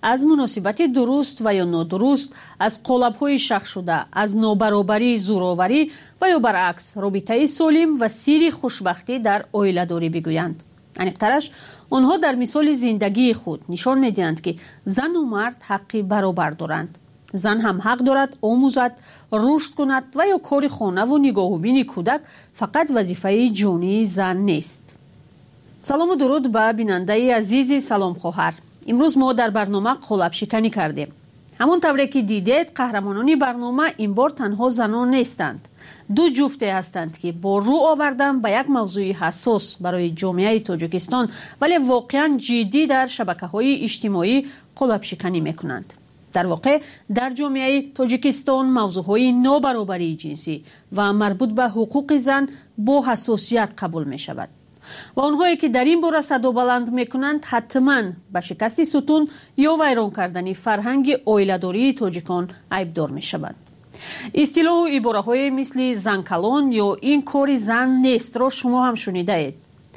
از مناسبت درست و یا نادرست، از قالب‌های شخص شده، از نابرابری، زورآوری و یا برعکس رابطه سالم و سیر خوشبختی در عائله‌داری بگویند. انیق‌ترش آنها در مثال زندگی خود نشان می‌دهند که زن و مرد حق برابر دارند. زن هم حق دارد آموزد، رشد کند و یا کار خانه و نگاه و بین کودک فقط وظیفه جانی زن نیست. سلام و درود به بیننده عزیز سلام خواهر. امروز ما در برنامه قالب شکنی کردیم. همون طوری که دیدید قهرمانان برنامه این بار تنها زنان نیستند. دو جفته هستند که با رو آوردن به یک موضوع حساس برای جامعه تاجیکستان ولی واقعا جدی در شبکه‌های اجتماعی قالب شکنی میکنند. در واقع در جامعه تاجیکستان موضوعهای نابرابری جنسی و مربوط به حقوق زن با حساسیت قبول می شود و آنهایی که در این باره صدا بلند می کنند حتما به شکست ستون یا ویران کردن فرهنگ عائله‌داری تاجیکان عیبدار می شوند. اصطلاح و عباره های مثل زن کلان یا این کار زن نیست را شما هم شنیده اید.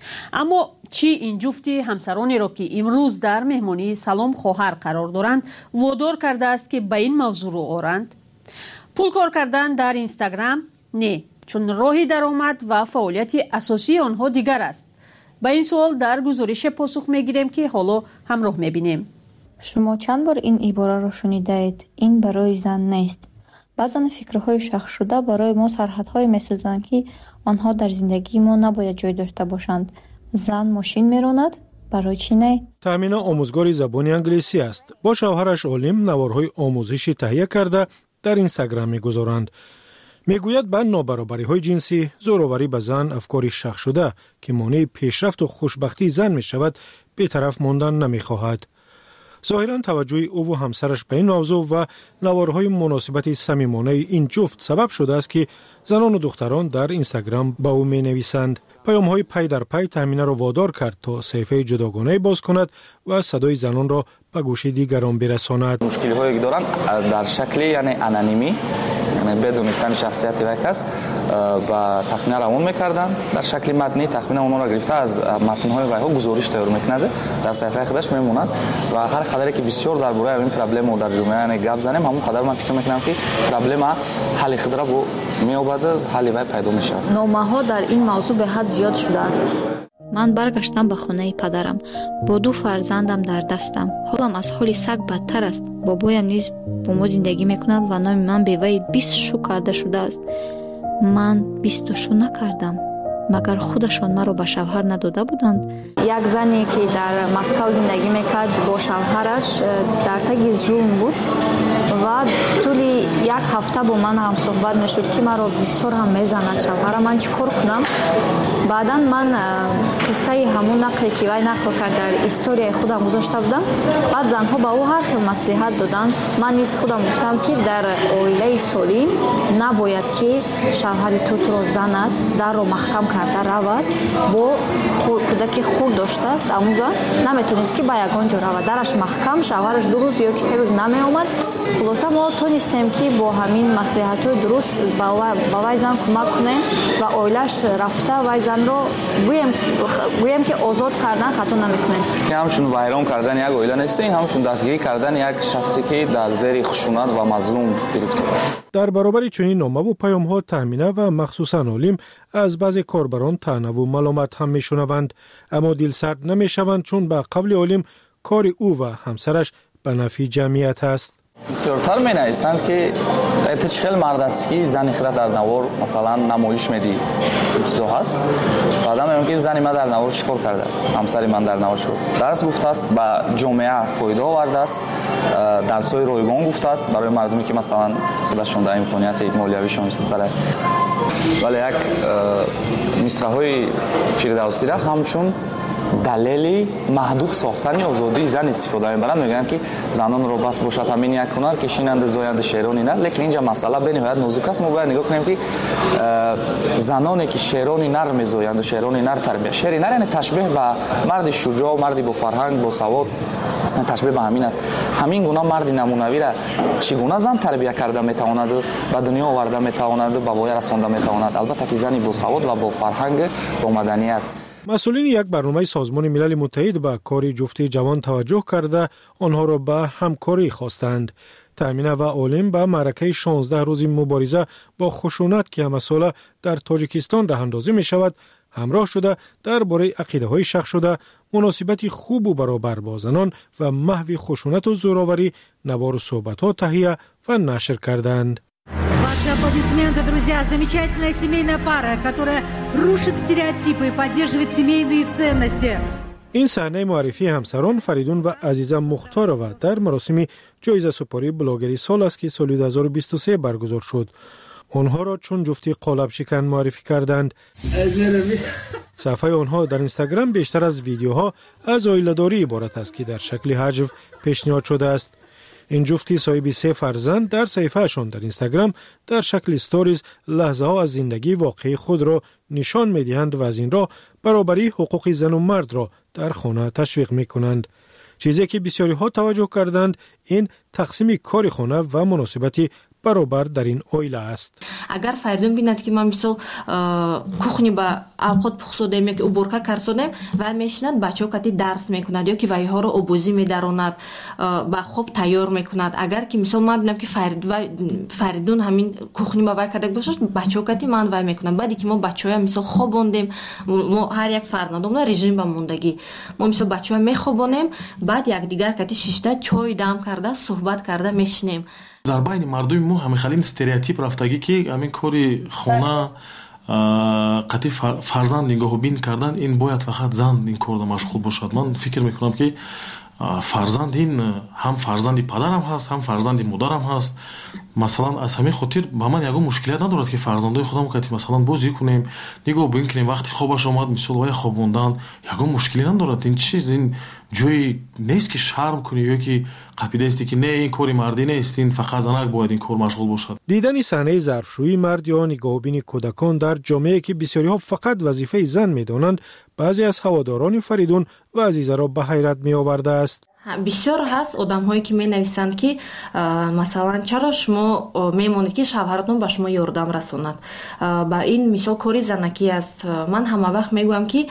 اما چی این جفت همسرانی را که امروز در مهمانی سلام خواهر قرار دارند وادار کرده است که به این موضوع رو آورند؟ پول کار کردن در اینستاگرام؟ نه، چون راه درآمد و فعالیت اساسی آنها دیگر است. به این سوال در گزارش پاسخ میگیریم که حالا همراه میبینیم. شما چند بار این عباره را شنیده اید؟ این برای زن نیست. بعضا فکرهای شخص شده برای ما سرحدهای میسازند که آنها در زندگی ما نباید جای داشته باشند. زن ماشین میراند، برای چی نه؟ تامینه آموزگار زبان انگلیسی است. با شوهرش عالم نوارهای آموزشی تهیه کرده در اینستاگرام میگذارند. میگوید به نابرابری های جنسی، زورآوری به زن افکاری شخص شده که مانع پیشرفت و خوشبختی زن می شود بی‌طرف ماندن نمیخواهد. ظاهراً توجه او و همسرش به این موضوع و نوارهای مناسبت صمیمانه این جفت سبب شده است که زنان و دختران در اینستاگرام با او می نویسند. پیام‌های پی در پی تامینه را وادار کرد تا صفحه جداگانه باز کند و صدای زنان را به گوش دیگران برساند. مشکلی هایی که دارن در شکل یعنی انانیمی، یعنی بدون دانستن شخصیت یک کس و تخمینه روان میکردن در شکل متنی. تخمینه اونها را گرفته از متن‌های ویها گزارش تیار میکنند، در صفحه خودش میمونند و هر قدری که بسیار درباره این پرابلم در جامعه یعنی گپ زنیم، همون قدر من فکر میکنم که پرابلم حل خود را میابد، حل وی پیدا میشه. نامه‌ها در این موضوع به حد زیاد شده است. من برگشتم به خانه پدرم با 2 فرزندم در دستم. حالم از حال سگ بدتر است. بابایم نیز با ما زندگی میکند و نام من به وی 20 شو کرده شده است. من 20 شو نکردم. مگر خودشان مرا به شوهر نداده بودند؟ یک زنی که در مسکو زندگی میکرد با شوهرش در تگ ظلم بود و طولی 1 هفته با من هم صحبت میشد که مرا بسیار هم میزند شوهرم. من چیکار کنم؟ بعدا من قصه همون نقلی که وی نقل کرد در استوری خودم گذاشته بودم. بعد زنها با او هر خیل مصلحت دادن. من نیز خودم گفتم که در عائله سالم نباید که شوهر تو را زند، در رو محکم کرده رود. با کودک خود داشته است، اون زن نمیتونست که با یگان جا رود، درش محکم، شوهرش 2 روز یا 3 روز نمی آمد. خلاصه ما تونستیم که با همین مصلحت درست با وی زن کمک کنیم و عائله‌اش رفته وی زن رو گویم که آزاد کردن خطا نمیکنیم. که همشون ویران کردن یک عائله نیست، این همشون دستگیری کردن یک شخصی که در زیر خشونت و مظلوم گرفته است. در برابر چنین نامه و پیام‌ها تامینه و مخصوصاً عالم از بعضی کاربران طعنه و ملامت هم میشنوند، اما دلسرد نمیشوند چون به قول عالم کار او و همسرش به نفع جمعیت است. بسیارتر می نویسند که اتش خیلی مرد است که زن خیلی در نوار مثلا نمایش میدی چیزا هست. بعدا میگم که زن من در نوار چیکار کرده است، همسر من در نوار چیکار درس گفته است، به جامعه فایده آورده است، درس‌های رایگان گفته است برای مردمی که مثلا خودشون در امکانیت مالیویشون سره. ولی یک مصرع‌های فردوسی را همشون دلیلی محدود ساختن آزادی زن استفاده می‌برند. میگن که زنان رو بس باشد همین یک هنر کشیننده زاینده شعرانی نه. لیکن اینجا مسئله به نهایت نازک است. ما باید نگاه کنیم که زنانی که شعرانی نر می‌زایند و شعرانی نر تربیت، شعری نر یعنی تشبیه به مرد شجاع، مردی با فرهنگ، با سواد، تشبیه به همین است. همین گونه مرد نمونوی را چگونه زن تربیت کرده میتواند و به دنیا آورده میتواند و به وای رسانده میتواند. البته که زنی با سواد و با فرهنگ، با مدنیت. مسئولین یک برنامه سازمان ملل متحد به کار جفت جوان توجه کرده آنها را به همکاری خواستند. تامینه و عالم به معرکه 16 روزی مبارزه با خشونت که مسئله در تاجیکستان راه اندازی می شود همراه شده درباره عقیده‌های شخص شده مناسبت خوب و برابر با زنان و محو خشونت و زورآوری نوار صحبت‌ها تهیه و نشر کردند. Ваши аплодисменты, друзья. Замечательная семейная пара, которая рушит стереотипы и поддерживает семейные ценности. این صحنه معرفی همسران فریدون و عزیزه مختارова در مراسم جایزه سپاری بلاگری سال است که سال 2023 برگزار شد. آنها را چون جفتی قالب شکن معرفی کردند. صفحه آنها در اینستاگرام بیشتر از ویدیوها از عائله‌داری عبارت است که در شکل هجو پیشنهاد شده است. این جفتی صاحب 3 فرزند در صفحه‌شان در اینستاگرام در شکل استوریز لحظه ها از زندگی واقعی خود را نشان می‌دهند و از این راه برابری حقوق زن و مرد را در خانه تشویق می‌کنند. چیزی که بسیاری ها توجه کردند این تقسیم کار خانه و مناسبتی برابر در این عائله است. اگر فریدون بیند که من مثلا کухни با اوقات پخسودم یا уборка کردم و میشنند بچه‌ها کتی درس میکنند یا که وایها رو آبوزی میداروند با خوب تیار میکند. اگر که مثلا من ببینم که فریدون همین کухни با وای کرده باشه بچه‌ها کتی من وای میکنم. بعدی که ما بچه‌ها مثلا خوابوندیم ما هر یک فرزندمون رژیم با موندگی ما مثلا بچه‌ها میخوابونیم بعد یک دیگر کتی شیشته چای دم کرده صحبت کرده میشنیم. در بین مردم ما همه خیلی استریوتیپ رفتگی که همین کاری خونه قطعی فرزند نگاه بین کردن این باید فقط زن این کار مشغول باشد. من فکر میکنم که فرزند این هم فرزندی پدرم هست هم فرزندی مادرم هست. مثلا از همین خاطر با من یگو مشکلیت ندارد که فرزندای خودم که مثلا بازی کنیم نگاه بین کنیم وقتی خوابش اومد مثلا وای خوابوندن یگو مشکلی ندارد. این چیز این جایی نیست که شرم کنی یا که قاعده است که نه این کاری مردی نیست این فقط زنک باید این کار مشغول باشد. دیدن صحنه ظرفشویی مرد یا نگاهبین کودکان در جامعه که بسیاری ها فقط وظیفه زن میدانند بعضی از هواداران فریدون و عزیزه را به حیرت می آورده است. بسیار هست آدم هایی که می نویسند که مثلا چرا شما میمونید که شوهرتون به شما یاردم رسوند. با این مثال کاری زنکی است. من همه وقت میگویم که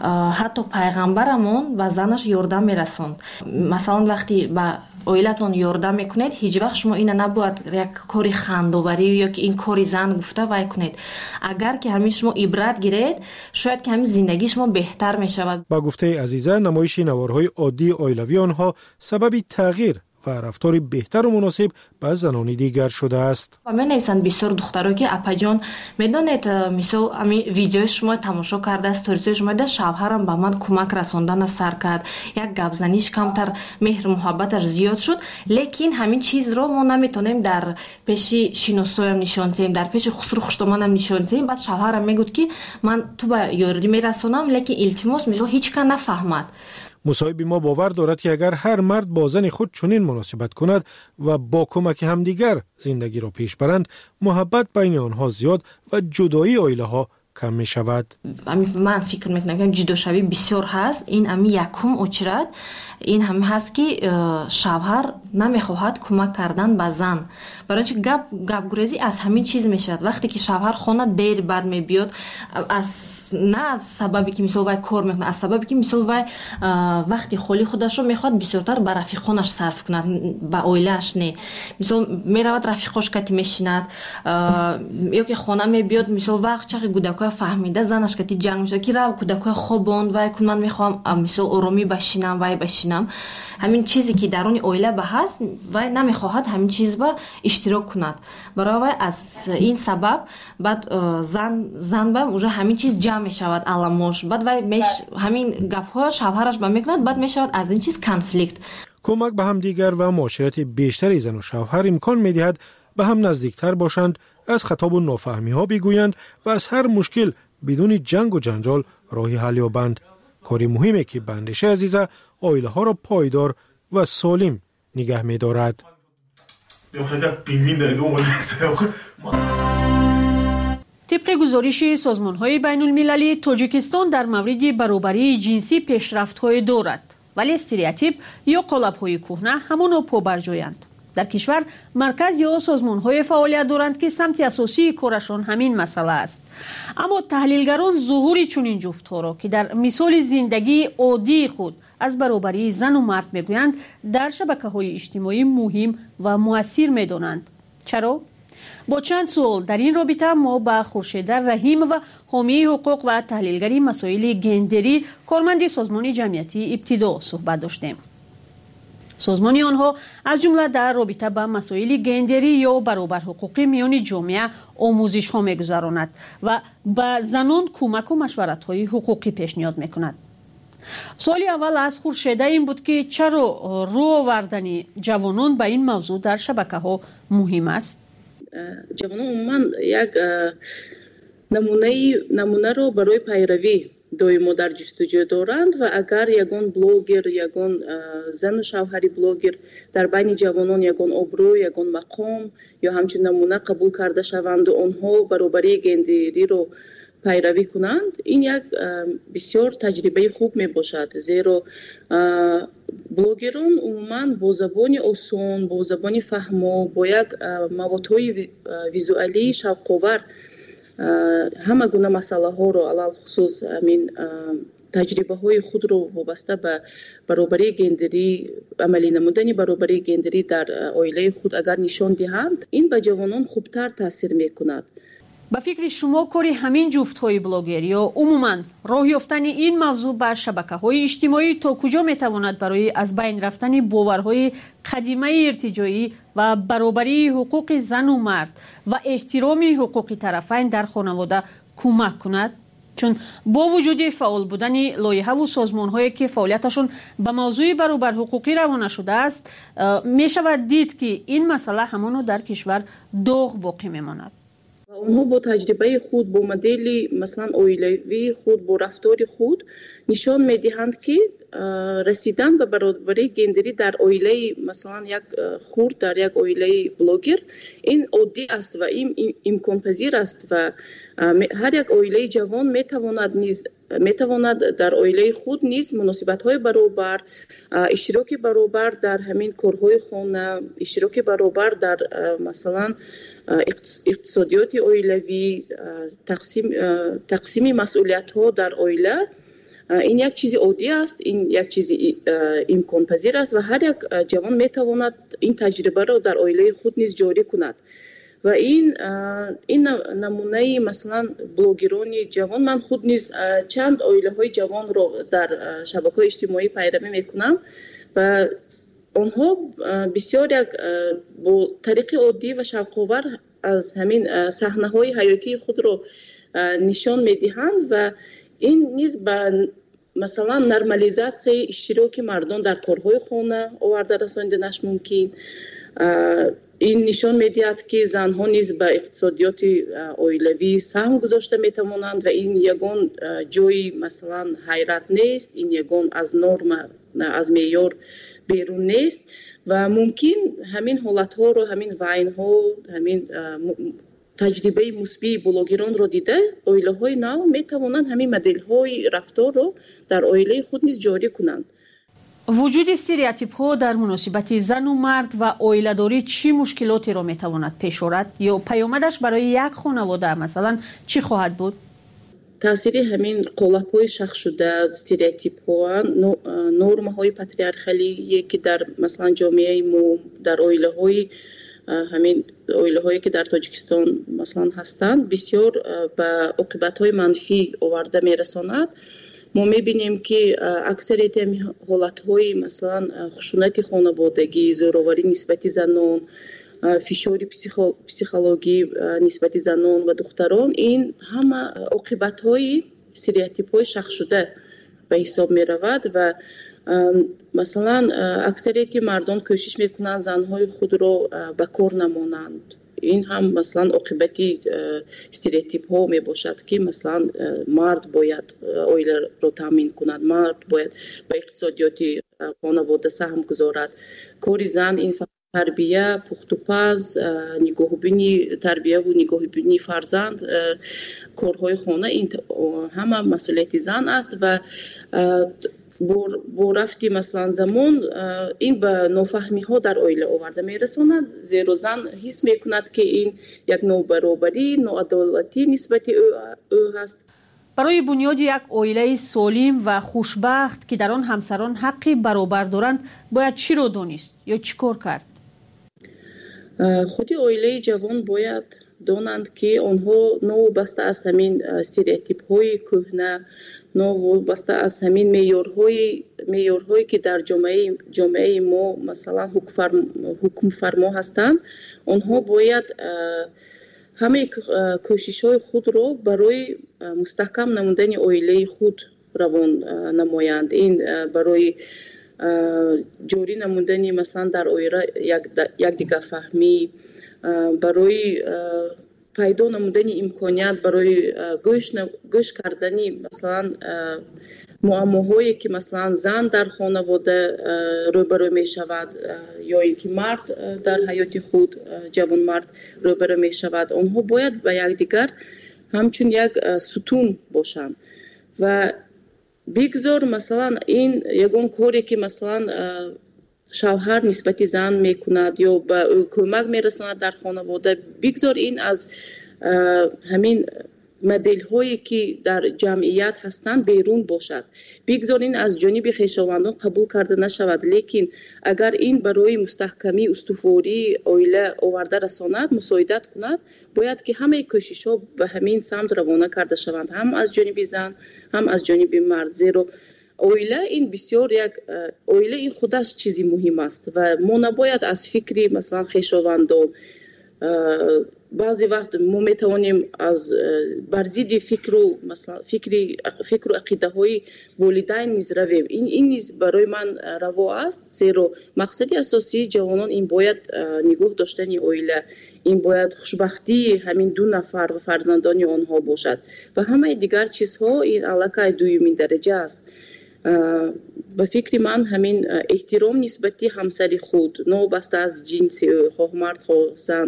حتی پیغمبرمون به زنش یاردم میرسوند. مثلا وقتی با عائلتون یاردم میکنید هیچ وقت شما اینو نباید یک کاری خندوبری یا که این کاری زن گفته وای کنید. اگر که همین شما عبرت گیرید شاید که همین زندگی شما بهتر میشود. با گفته عزیزه نمایش نوارهای عادی عائلوی آنها سبب تغییر و رفتار بهتر و مناسب با زنان دیگر شده است. و من نویسند بسیار دخترها که اپا جان میدونید مثلا همین ویدیو شما تماشا کرده استوریز شما ده شوهرم به من کمک رسوندن سر کرد یک گپ زنیش کمتر مهر محبتش زیاد شد لیکن همین چیز رو ما نمیتونیم در پیش شینوسویم نشون دهیم در پیش خسرو خشتمانم نشون دهیم. بعد شوهرم میگفت که من تو به یاردی میرسونم لیکن التماس مثلا هیچ کس نفهمد. مصاحب ما باور دارد که اگر هر مرد با زن خود چنین مناسبت کند و با کمک همدیگر زندگی را پیش برند محبت بین آنها زیاد و جدایی عائله ها کم می شود. من فکر میکنم که جداشوی بسیار هست. این امی یکم اچرد این هم هست که شوهر نمیخواهد کمک کردن به زن برای اینکه گپ گریزی از همین چیز میشد. وقتی که شوهر خانه دیر بعد میبیاد از نه از سببی که مثلا وای کار میکنه از سببی که مثلا وای وقتی خالی خودش رو میخواد بسیارتر به رفیقانش صرف کنه به عائله‌اش نه. مثلا میرود رفیقاش کتی میشیند یا که خانه میبیاد مثلا وقت چقدر کودکای فهمیده زنش کتی جنگ میشه که رو کودکای خوابوند وای کن من میخوام مثلا آرامی بشینم وای بشینم. همین چیزی که درون عائله به هست وای نمیخواهد همین چیز با اشتراک کند. برای وای از این سبب بعد زن با اونجا همین چیز جمع میشود علامش بعد وای همین گپ‌ها شوهرش با میکند بعد میشود از این چیز کانفلیکت. کمک به هم دیگر و معاشرت بیشتر زن و شوهر امکان میدهد به هم نزدیکتر باشند از خطاب و نافهمی ها بگویند و از هر مشکل بدون جنگ و جنجال راهی حل یابند. کاری مهمه که بندش عزیزه عائله ها را پایدار و سالم نگه می‌دارد. طبق گزارش سازمان‌های بین‌المللی تاجیکستان در مورد برابری جنسی پیشرفت‌های دارد ولی استریوتیپ یا قالب‌های کهنه همانا پابرجایند. در کشور مرکز یا سازمان‌های فعالیت دارند که سمت اساسی کارشان همین مسئله است. اما تحلیلگران ظهور چنین جفت‌ها را که در مثال زندگی عادی خود از برابری زن و مرد میگویند در شبکه‌های اجتماعی مهم و مؤثر می‌دانند. چرا؟ با چند سوال در این رابطه ما با خورشید رحیم و حامی حقوق و تحلیلگری مسائل گندری کارمند سازمان جمعیتی ابتدا صحبت داشتیم. سازمان آنها از جمله در رابطه با مسائل گندری یا برابر حقوقی میان جامعه آموزش ها میگذراند و به زنان کمک و مشورت های حقوقی پیشنهاد میکند. سوال اول از خورشید این بود که چرا رو آوردن جوانان به این موضوع در شبکه ها مهم است؟ جوانان عموما یک نمونه رو برای پیروی دویمو در جستجو دارند و اگر یگان بلوگر، یگان زن و شوهری بلوگر در بین جوانان یگان ابرو، یگان مقام یا همچنین نمونه قبول کرده شوند و آنها برابری گندری رو پیروی کنند، این یک بسیار تجربه خوب می باشد، زیرا بلوگران عموما با زبان آسان، با زبان فهمو، با یک موادهای ویزوالی شوق‌آور همه گونه مسئله ها رو علل خصوص همین تجربه های خود رو وابسته به برابری گندری، عملی نمودن برابری گندری در عائله خود اگر نشان دهند، این به جوانان خوبتر تاثیر میکند. به فکر شما کاری همین جفت‌های بلاگر یا عموماً راه یافتن این موضوع بر شبکه‌های اجتماعی تا کجا میتواند برای از بین رفتن باورهای قدیمی ارتجاعی و برابری حقوق زن و مرد و احترام حقوق طرفین در خانواده کمک کند؟ چون با وجود فعال بودن لایحه و سازمان‌هایی که فعالیتشون به موضوع برابر حقوقی روانه شده است، میشود دید که این مسئله همانو در کشور داغ باقی میماند. آنها با تجربه خود، با مدل مثلا عائلوی خود، با رفتار خود نشان میدهند که رسیدن به برابری گندری در عائله مثلا یک خرد، در یک عائله بلوگر، این عادی است و این امکان پذیر است و هر یک عائله جوان میتواند در عائله خود نیز مناسبت‌های برابر، اشتراک برابر در همین کارهای خانه، اشتراک برابر در مثلا اقتصادیات عائلوی، تقسیم مسئولیت‌ها در عائله، این یک چیز عادی است، این یک چیز امکان پذیر است و هر یک جوان میتواند این تجربه را در عائله خود نیز جاری کند. و این نمونه مثلا بلوگران جوان، من خود نیز چند عائله های جوان رو در شبکه‌های اجتماعی پیروی میکنم و آنها بسیار یک با طریق عادی و شوق‌آور از همین صحنه‌های حیاتی خود رو نشان میدهند و این نیز به مثلا نرمالیزاسیون اشتراک مردان در کارهای خانه آورده رساندنش ممکن. این نشان میدهد که زنها نیز به اقتصادیات عائلوی سهم گذاشته میتوانند و این یگان جای مثلا حیرت نیست، این یگان از نرم، از معیار بیرون نیست و ممکن همین حالت ها رو، همین وین ها، همین تجربه مثبت بلوگران رو دیده عائله های نو میتوانند همین مدل های رفتار رو در عائله خود نیز جاری کنند. وجود استریوتیپ ها در مناسبت زن و مرد و عائله داری چی مشکلاتی را میتواند پیش آورد یا پیامدش برای یک خانواده مثلا چی خواهد بود؟ تاثیر همین قالب های شخص شده، استریوتیپ ها، نرم های پاتریارخالی که در مثلا جامعه ما، در عائله های همین عائله هایی که در تاجیکستان مثلا هستند بسیار به عاقبت های منفی آورده میرساند. ما میبینیم که اکثریت حالت های مثلا خشونت خانوادگی، زورآوری نسبت زنان، فشار پسیخولوژی نسبت زنان و دختران، این همه عاقبت های استریوتیپ های شخص شده به حساب می رود و مثلا اکثریت مردان کوشش میکنند زنهای خود را به کار نمانند. این هم مثلا عاقبتی استریوتیپ ها می باشد که مثلا مرد باید عائله را تامین کند، مرد باید به اقتصادیات خانواده سهم گذارد، کار زن این تربیه، پخت و پز، نگاهبینی تربیه و نگاهبینی فرزند، کارهای خانه، این همه مسئولیت زن است و бо рафти маслан замон ин ба нофаҳмиҳо дар оила оварда мерасонад, зеро зан ҳис мекунад ки ин як нобаробарӣ, ноадолатӣ нисбати ӯ ҳаст. барои бунёди як оилаи солим ва хушбахт ки дар он ҳамсарон ҳаққи баробар доранд бояд чиро донист ё чӣ кор кард? худи оилаи ҷавон бояд донанд ки онҳо новобаста аз ҳамин стереотипҳои кӯҳна, новобаста аз ҳамин меъёрҳое ки дар ҷомеаи мо масалан ҳукмфармо ҳастанд, онҳо бояд ҳамаи кӯшишҳои худро барои мустаҳкам намудани оилаи худ равон намоянд. Ин барои ҷорӣ намудани масалан дар оила якдигарфаҳмӣ, барои пайдо намудани имконият барои гӯш кардани масалан муаммоҳое ки масалан зан дар хонавода рӯбарӯ мешавад ё ин ки мард дар ҳаёти худ ҷавонмард рӯбарӯ мешавад, онҳо бояд ба якдигар ҳамчун як сутун бошанд ва бигзор масалан ин ягон коре ки масалан шавҳар нисбати зан мекунад ё ба ӯ кӯмак мерасонад дар хонавода, бигзор ин аз ҳамин моделҳое ки дар ҷамъият ҳастанд берун бошад, бигзор ин аз ҷониби хешовандон қабул карда нашавад. Лекин агар ин барои мустаҳкамӣ устувории оила оварда расонад, мусоидат кунад, бояд ки ҳамаи кӯшишҳо ба ҳамин самт равона карда шаванд, ҳам аз ҷониби зан, ҳам аз ҷониби мард. Зеро оила ин бисёр як оила ин худаш чизи муҳим аст ва мо набояд аз фикри масалан хешовандон баъзе вақт мо метавонем аз бар зидди фикру ақидаҳои волидайн низ равем. Ин низ барои ман раво аст, зеро мақсади асосии ҷавонон ин бояд нигоҳ доштани оила, ин бояд хушбахтии ҳамин ду нафар ва фарзандони онҳо бошад ва ҳамаи дигар чизҳо ин аллакай дуюмин дараҷа аст. ба фикри ман ҳамин эҳтиром нисбати ҳамсари худ новобаста аз ҷинси ӯ, хоҳ мард хоҳ зан,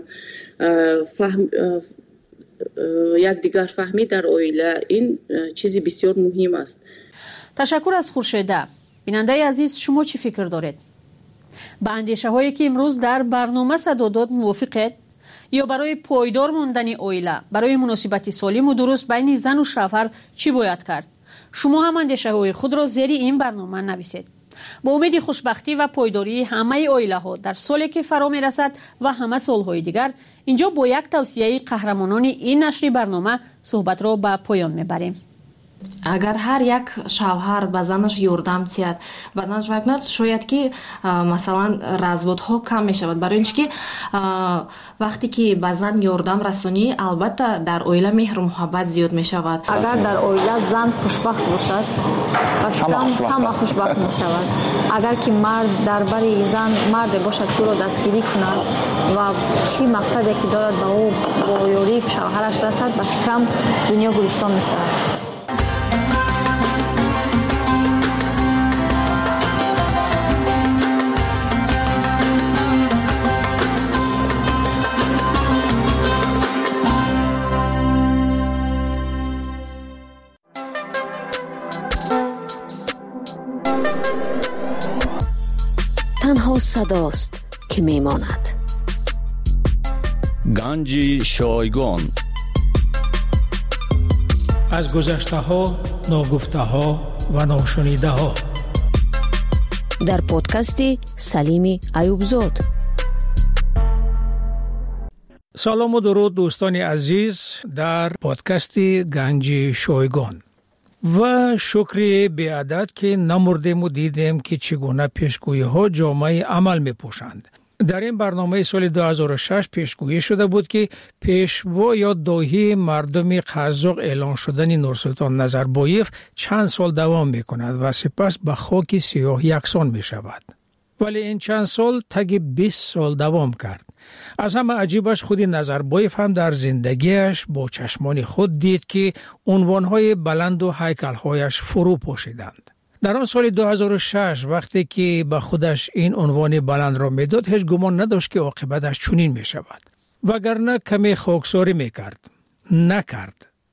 якдигар фаҳмӣ дар оила, ин чизи бисёр муҳим аст. ташаккур аз хуршеда. бинандаи азиз, шумо чӣ фикр доред? ба андешаҳое ки имрӯз дар барнома садо дод мувофиқед? ё барои пойдор мондани оила, барои муносибати солиму дуруст байни зану шавҳар чӣ бояд кард? шумо ҳам андешаҳои худро зери ин барнома нависед. бо умеди хушбахтӣ ва пойдории ҳамаи оилаҳо дар соле ки фаро мерасад ва ҳама солҳои дигар, инҷо бо як тавсияи қаҳрамонони ин нашри барнома суҳбатро ба поён мебарем. агар ҳар як шавҳар ба занаш ёрдам диҳад, ба занаш вай кунад, шояд ки масалан разводҳо кам мешавад, барои ин ки вақте ки ба зан ёрдам расонӣ, албатта дар оила меҳру муҳаббат зиёд мешавад. агар дар оила зан хушбахт бошад, ба фикрам ҳама хушбахт мешавад. агар ки мард дар бари зан марде бошад ки ӯро дастгирӣ кунад ва чӣ мақсаде ки дорад ба ӯ бо ёрии шавҳараш расад, ба фикрам дунё гулистон мешавад. تنها صداست که میماند. گنج شایگان از گذشته ها، ناگفته ها و ناشنیده ها در پادکست سلیم ایوبزاد. سلام و درود دوستان عزیز در پادکست گنج شایگان و شکر بی‌عدد که نمردیم و دیدیم که چگونه پیشگویی ها جامعه عمل می پوشند. در این برنامه سال 2006 پیشگویی شده بود که پیشوا یا داهی مردم قزاق اعلان شدن نورسلطان نظربایف چند سال دوام می کند و سپس به خاک سیاه یکسان می شود. ولی این چند سال تگ 20 سال دوام کرد. از همه عجیبش خود نظربایف هم در زندگیش با چشمان خود دید که عنوانهای بلند و هیکلهایش فرو پاشیدند. در آن سال 2006 وقتی که به خودش این عنوان بلند را میداد، هیچ گمان نداشت که عاقبتش چنین می شود. وگرنه کمی خاکساری می کرد. نکرد.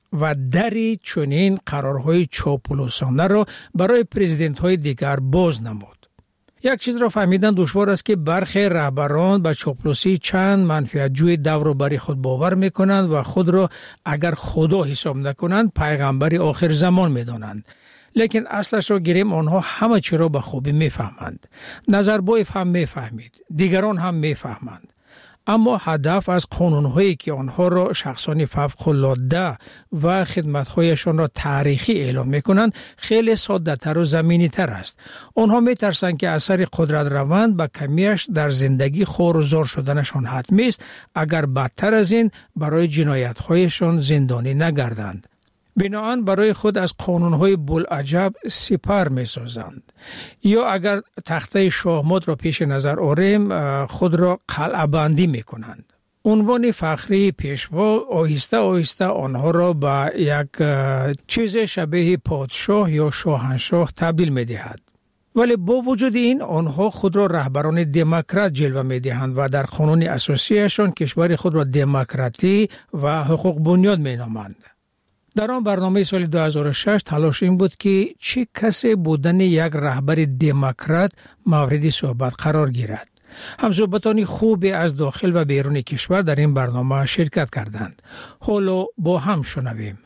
و دری چنین قرارهای چاپلوسانه را برای پرزیدنت‌های دیگر باز نمود. یک چیز را فهمیدن دشوار است که برخی رهبران به چاپلوسی چند منفعت‌جوی دور و بر خود باور می‌کنند و خود را اگر خدا حساب نکنند پیغمبر آخر زمان می‌دانند. لیکن اصلش را گیریم آنها همه چی را به خوبی می‌فهمند. نظربایف هم می‌فهمید، دیگران هم می‌فهمند. اما هدف از قانون‌هایی که آنها را شخصان فوق‌العاده و خدمت‌هایشان را تاریخی اعلام می‌کنند خیلی ساده‌تر و زمینی‌تر است. آنها می‌ترسند که اثر قدرت روند به کمیش در زندگی خور و زار شدنشان حتمی است اگر بدتر از این برای جنایت‌هایشان زندانی نگردند. بنابراین برای خود از قانون‌های بوالعجب سپر می‌سازند. یا اگر تخته شاهمات را پیش نظر آوریم خود را قلعه بندی می‌کنند. عنوان فخری پیشوا آهسته آهسته آنها را به یک چیز شبیه پادشاه یا شاهنشاه تبدیل می‌دهد. ولی با وجود این آنها خود را رهبران دموکرات جلوه می‌دهند و در قانون اساسیشان کشور خود را دموکراتی و حقوق بنیاد می‌نامند. در آن برنامه سال 2006 تلاش این بود که چه کسی بودن یک رهبر دموکرات مورد صحبت قرار گیرد. همصحبتان خوبی از داخل و بیرون کشور در این برنامه شرکت کردند. حالا با هم شنویم.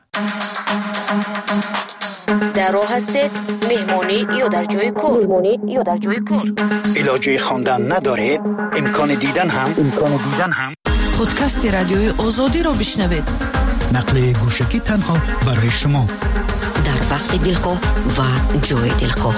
در راه هستید مهمانی یا در جای کار؟ علاجه خواندن ندارید؟ امکان دیدن هم پادکست رادیوی آزادی را بشنوید. نقل گوشکی تنها برای شما در وقت دلخواه و جای دلخواه.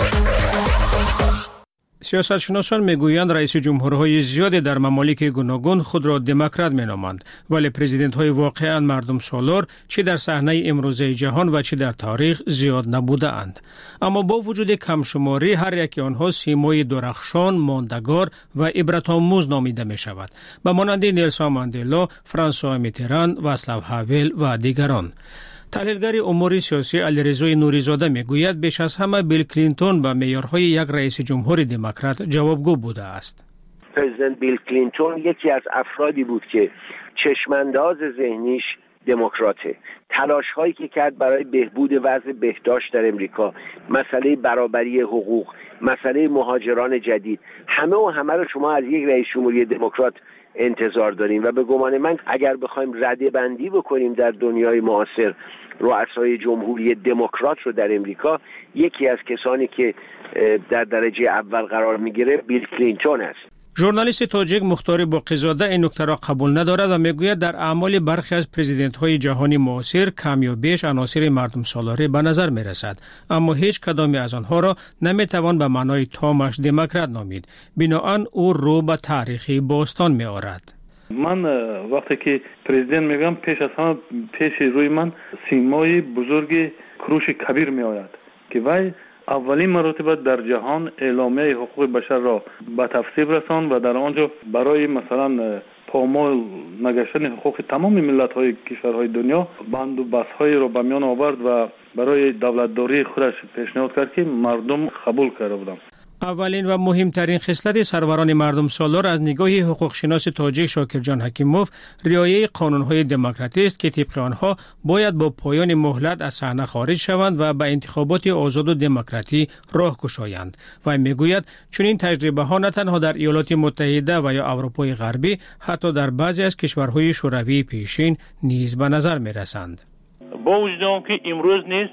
سیاستشناسان میگویند رئیس جمهورهای زیادی در ممالک گوناگون خود را دموکرات مینامند، ولی پرزیدنت‌های واقعاً مردم سالار چه در صحنه امروزه جهان و چه در تاریخ زیاد نبوده اند. اما با وجود کمشماری هر یک آنها سیمای درخشان، ماندگار و عبرت‌آموز نامیده می شود. به مانند نلسون ماندلا، فرانسوا میتران، واصلاو هاول و دیگران. تحلیلگر امور سیاسی علیرضا نوری‌زاده میگوید بیش از همه بیل کلینتون به معیارهای یک رئیس جمهور دموکرات جوابگو بوده است. پرزیدنت بیل کلینتون یکی از افرادی بود که چشمانداز ذهنیش دموکراته. تلاش هایی که کرد برای بهبود وضع بهداشت در امریکا، مسئله برابری حقوق، مسئله مهاجران جدید، همه رو شما از یک رئیس جمهوری دموکرات انتظار داریم و به گمان من اگر بخوایم رده بندی بکنیم در دنیای معاصر رؤسای جمهوری دموکرات رو در امریکا، یکی از کسانی که در درجه اول قرار میگیره بیل کلینتون است. ژورنالیست تاجیک مختار باقی‌زاده این نکته را قبول ندارد و میگوید در اعمال برخی از پرزیدنت‌های جهانی معاصر کم یا بیش عناصر مردم سالاری به نظر می‌رسد، اما هیچ کدام از آنها را نمی‌توان به معنای تامش دموکرات نامید. بنابراین او رو به تاریخی باستان می‌آورد. من وقتی که پرزیدنت میگم پیش از همه پیش روی من سیمای بزرگ کروش کبیر میآید که وای اولین مرتبه در جهان اعلامیه حقوق بشر را به تصویب رساند و در آنجا برای مثلا پامال نگشتن حقوق تمام ملت‌های کشورهای دنیا بند و بست‌های را به میان آورد و برای دولتداری خودش پیشنهاد کرد که مردم قبول کرده بودند. اولین و مهمترین خصلت سروران مردم سالار از نگاه حقوق شناس تاجیک شاکرجان حکیموف رعایت قانون‌های دموکراتی است که طبق آنها باید با پایان مهلت از صحنه خارج شوند و به انتخابات آزاد و دموکراتی راه گشایند. و میگوید چون این تجربه ها نه تنها در ایالات متحده و یا اروپای غربی حتی در بعضی از کشورهای شوروی پیشین نیز به نظر می‌رسند. با وجود آنکه امروز نیز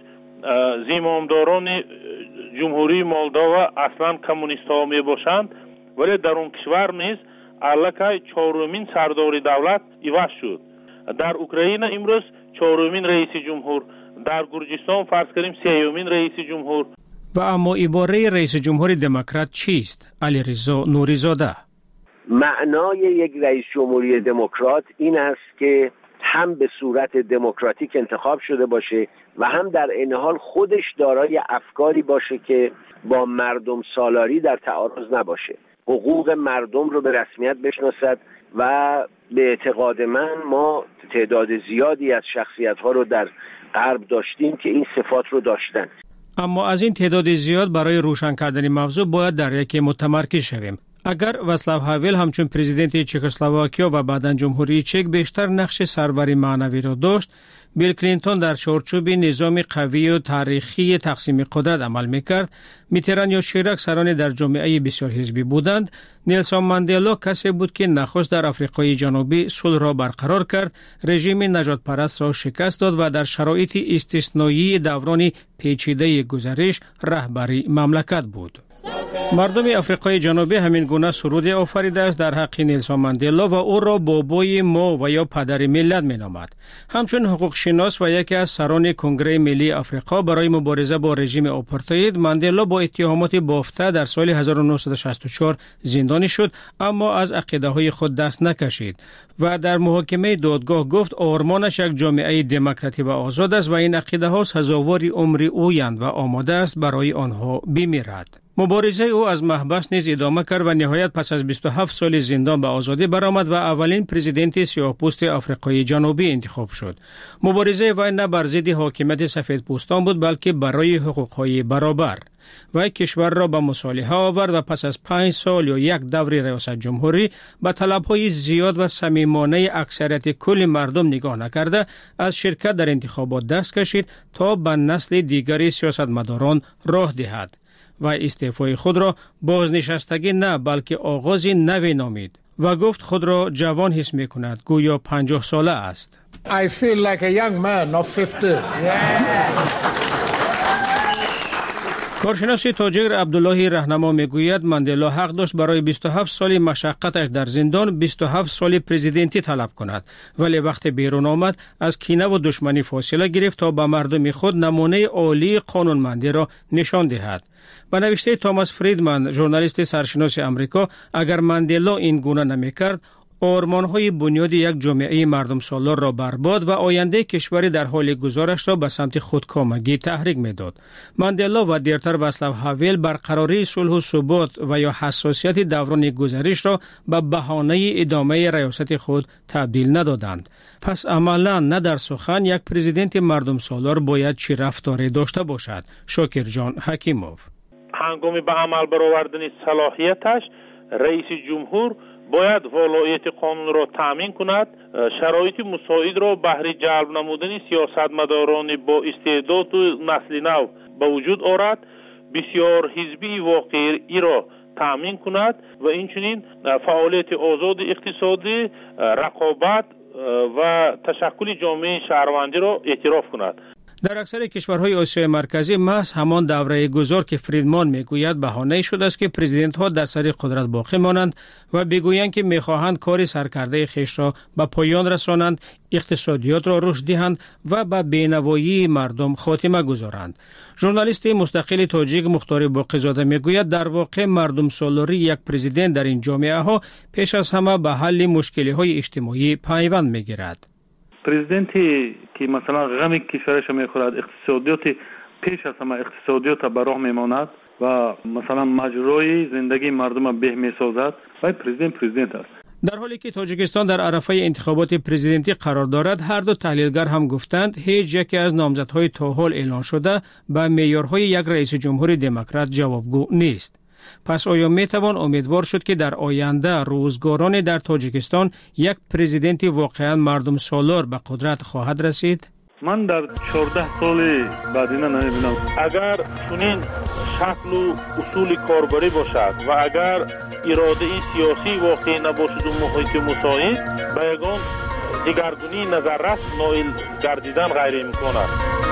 زمامداران جمهوری مولداوا اصلا کمونیست ها می باشند، ولی در اون کشور نیز الکای چهارمین سردار دولت عوض شد. در اوکراین امروز چهارمین رئیس جمهور، در گرجستان فرض کنیم سومین رئیس جمهور. و اما عباره رئیس جمهور دموکرات چیست؟ علیرضا نوری‌زاده. معنای یک رئیس جمهوری دموکرات این است که هم به صورت دموکراتیک انتخاب شده باشه و هم در این حال خودش دارای افکاری باشه که با مردم سالاری در تعارض نباشه، حقوق مردم رو به رسمیت بشناسد و به اعتقاد من ما تعداد زیادی از شخصیت‌ها رو در غرب داشتیم که این صفات رو داشتن. اما از این تعداد زیاد برای روشن کردن موضوع باید در یکی متمرکز شویم. اگر واصلاو هاول همچون پرزیدنت چکسلواکیا و بعداً جمهوری چک بیشتر نقش سروری معنوی را داشت، بیل کلینتون در چارچوب نظام قوی و تاریخی تقسیم قدرت عمل میکرد. میتران یا شیراک سران در جامعه بسیار حزبی بودند. نیلسون ماندلا کسی بود که نخست در آفریقای جنوبی صلح را برقرار کرد، رژیم نجات پرست را شکست داد و در شرایط استثنایی دوران پیچیده گذشته رهبری مملکت بود. مردم آفریقای جنوبی همین گونه سرود آفریده است در حق نیلسون ماندلا و او را بابای ما و یا پدر ملت مینامد. همچون حقوق شناس و یکی از سران کنگره ملی آفریقا برای مبارزه با رژیم آپارتاید، ماندلا با اتهامات بافته در سال 1964 زندانی شد، اما از عقیده‌های خود دست نکشید و در محاکمه دادگاه گفت آرمانش یک جامعه دموکراتی و آزاد است و این عقیده‌ها سزاوار عمر اویند و آماده است برای آنها بمیرد. مبارزه او از محبس نیز ادامه کرد و نهایت پس از 27 سال زندان به آزادی برآمد و اولین پرزیدنت سیاه‌پوست آفریقای جنوبی انتخاب شد. مبارزه وی نه بر ضد حاکمیت سفیدپوستان بود بلکه برای حقوق‌های برابر. وی کشور را به مصالحه آورد و پس از 5 سال یا یک دور ریاست جمهوری به طلب‌های زیاد و صمیمانه اکثریت کل مردم نگاه نکرده از شرکت در انتخابات دست کشید تا به نسل دیگری سیاستمداران راه دهد و استعفای خود را بازنشستگی نه بلکه آغاز نوی نامید و گفت خود را جوان حس می کند، گویا 50 ساله است. I feel like a young man of 50. کارشناس تاجر عبدالله رهنما میگوید ماندلا حق داشت برای 27 سال مشقتش در زندان 27 سال پرزیدنتی طلب کند، ولی وقتی بیرون آمد از کینه و دشمنی فاصله گرفت تا به مردم خود نمونه عالی قانونمندی را نشان دهد. به نوشته توماس فریدمن، ژورنالیست سرشناس آمریکا، اگر ماندلا این گونه نمیکرد، آرمان‌های بنیادی یک جامعه مردم سالار را برباد و آینده کشوری در حال گذارش را به سمت خودکامگی تحریک می‌داد. ماندلا و دیرتر واصلاو هاول برقراری صلح و ثبات و یا حساسیت دوران گذشته را به بهانه ادامه ریاست خود تبدیل ندادند. پس عملاً نه در سخن یک پرزیدنت مردم سالار باید چه رفتاری داشته باشد؟ شاکر جان حکیموف. هنگام به عمل برآوردن صلاحیتش، رئیس جمهور باید ولایت قانون را تامین کند، شرایط مساعد را بهر جلب نمودن سیاستمداران با استعداد و نسل نو به وجود آورد، بسیار حزبی واقعی را تامین کند و اینچنین فعالیت آزاد اقتصادی، رقابت و تشکل جامعه شهروندی را اعتراف کند. در اکثر کشورهای آسیای مرکزی محض همان دوره گذار که فریدمان میگوید بهانه شده است که پرزیدنت ها در سر قدرت باقی مانند و بگویند که میخواهند کار سرکرده خیش را به پایان رسانند، اقتصادیات را رشد دهند و به بینوایی مردم خاتمه گذارند. ژورنالیست مستقل تاجیک مختار باقی‌زاده میگوید در واقع مردم سالاری یک پرزیدنت در این جامعه ها پیش از همه به حل مشکلی های اجتماعی پیوند میگیرد. پرزیدنتی که مثلا غم کشورش میخورد، اقتصادیات پیش از همه اقتصادیات به راه میماند و مثلا مجرای زندگی مردم به میسازد و پرزیدنت است. در حالی که تاجیکستان در عرصه انتخابات پرزیدنتی قرار دارد، هر دو تحلیلگر هم گفتند هیچ یکی از نامزدهای تا حال اعلان شده به معیارهای یک رئیس جمهور دموکرات جوابگو نیست. پس آیا میتوان امیدوار شد که در آینده روزگاران در تاجیکستان یک پرزیدنت واقعا مردم سالار به قدرت خواهد رسید؟ من در 14 سال بعدینه نمیبینم. اگر چنین شکل و اصول کاربری باشد و اگر اراده سیاسی واقعی نباشد و محیط مساعد، به یگان دگرگونی نظررس نائل گردیدن غیر امکان است.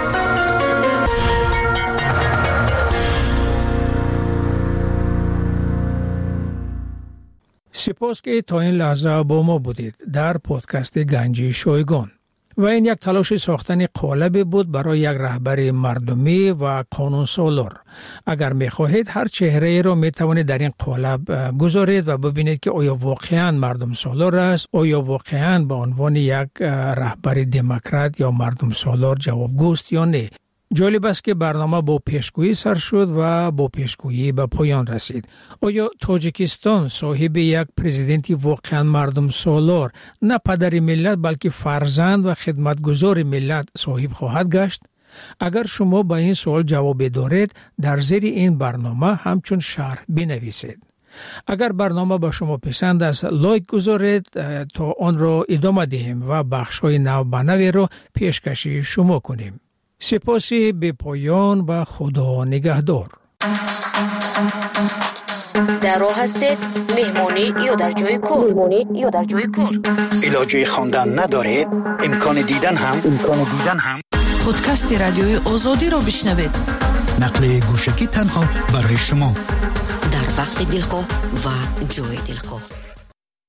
سپاس که تا این لحظه با ما بودید در پادکست گنجی شایگان. و این یک تلاش ساختن قالب بود برای یک رهبر مردمی و قانون سالار. اگر می خواهید هر چهره را می توانید در این قالب گذارید و ببینید که آیا واقعا مردم سالار است، آیا واقعا به عنوان یک رهبر دموکرات یا مردم سالار جوابگوست یا نه. جالب است که برنامه با پیشگویی سر شد و با پیشگویی به پایان رسید. آیا تاجیکستان صاحب یک پرزیدنتی واقعا مردم سالار، نه پدر ملت بلکه فرزند و خدمتگزار ملت صاحب خواهد گشت؟ اگر شما به این سوال جواب دارید، در زیر این برنامه همچون شرح بنویسید. اگر برنامه به شما پسند است لایک گذارید تا آن را ادامه دهیم و بخش‌های نو به نوی را پیشکشی شما کنیم. سپاسی به پایان و خدا نگهدار. در راه هستید مهمانی یا در جای کار علاجه خواندن ندارید امکان دیدن هم پادکست رادیوی آزادی را بشنوید. نقل گوشکی تنها برای شما در وقت دلخواه و جای دلخواه.